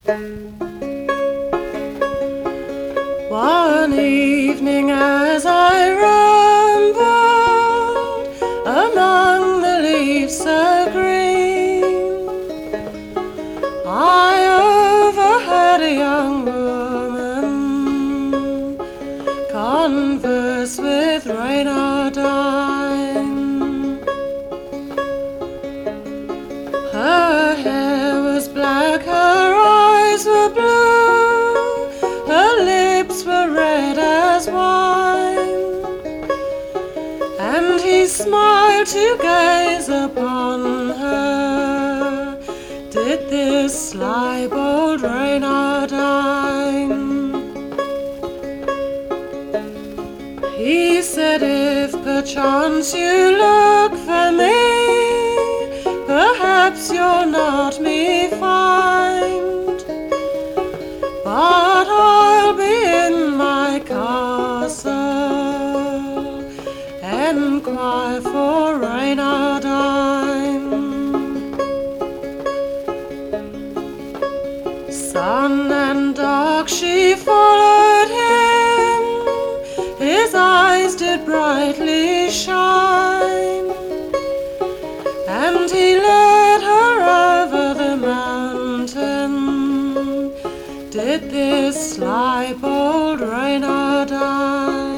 One evening as I rambled among the leaves so green, I overheard a young woman converse with Reynardine. Her hair was black, her eyes were blue, her lips were red as wine, and he smiled to gaze upon her, did this sly bold Reynardine. He said, if perchance you look for me, perhaps you'll not me find, but I'll be in my castle, enquire for Reynardine. Sun and dark she followed him, his eyes did brightly shine, and he led her over the mountain, did this sly bold Reynardine.